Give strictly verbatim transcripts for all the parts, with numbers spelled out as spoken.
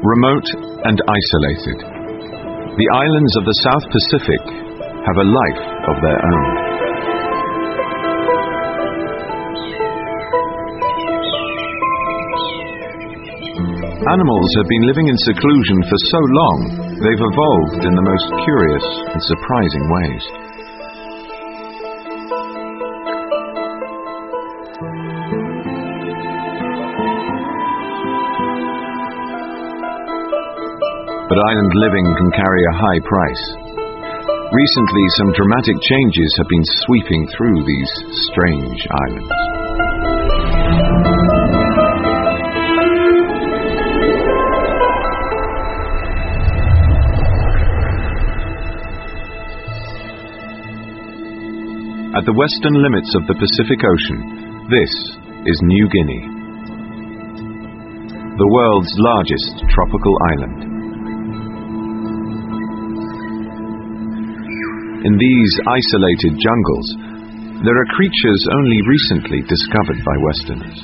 Remote and isolated, the islands of the South Pacific have a life of their own. Animals have been living in seclusion for so long, they've evolved in the most curious and surprising ways. But island living can carry a high price. Recently, some dramatic changes have been sweeping through these strange islands. At the western limits of the Pacific Ocean, this is New Guinea, the world's largest tropical island. In these isolated jungles, there are creatures only recently discovered by Westerners.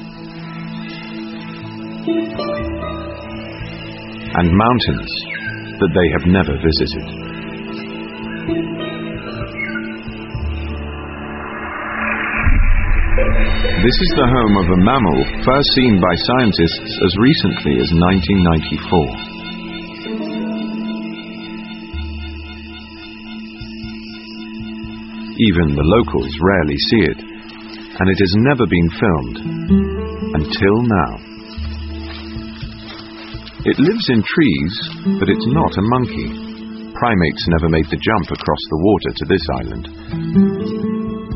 And mountains that they have never visited. This is the home of a mammal first seen by scientists as recently as nineteen ninety-four. Even the locals rarely see it, and it has never been filmed until now. It lives in trees, but it's not a monkey. Primates never made the jump across the water to this island.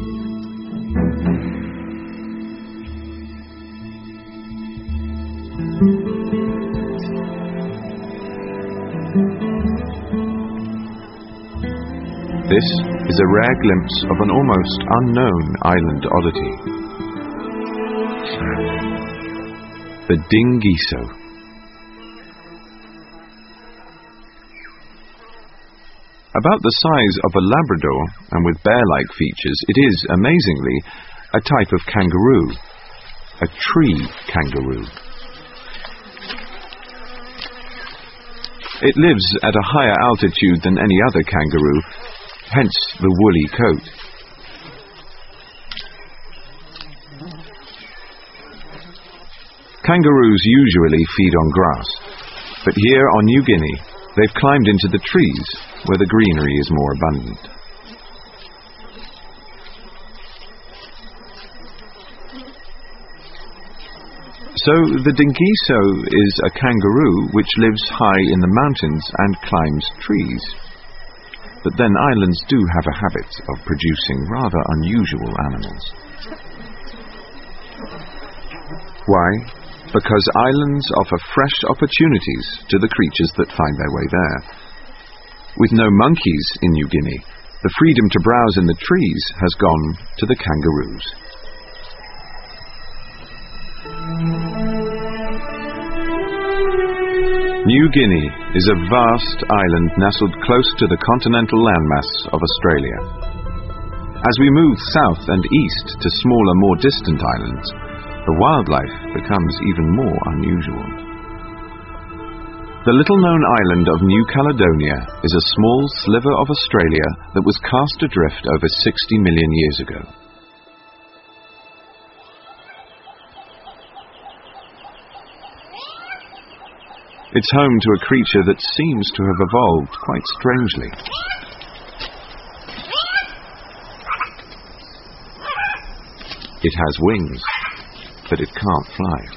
This is a rare glimpse of an almost unknown island oddity. The dingiso. About the size of a Labrador and with bear-like features, it is, amazingly, a type of kangaroo. A tree kangaroo. It lives at a higher altitude than any other kangaroo, hence the woolly coat. Kangaroos usually feed on grass, but here on New Guinea, they've climbed into the trees where the greenery is more abundant. So the dingiso is a kangaroo which lives high in the mountains and climbs trees. But then islands do have a habit of producing rather unusual animals. Why? Because islands offer fresh opportunities to the creatures that find their way there. With no monkeys in New Guinea, the freedom to browse in the trees has gone to the kangaroos. New Guinea is a vast island nestled close to the continental landmass of Australia. As we move south and east to smaller, more distant islands, the wildlife becomes even more unusual. The little-known island of New Caledonia is a small sliver of Australia that was cast adrift over sixty million years ago. It's home to a creature that seems to have evolved quite strangely. It has wings, but it can't fly.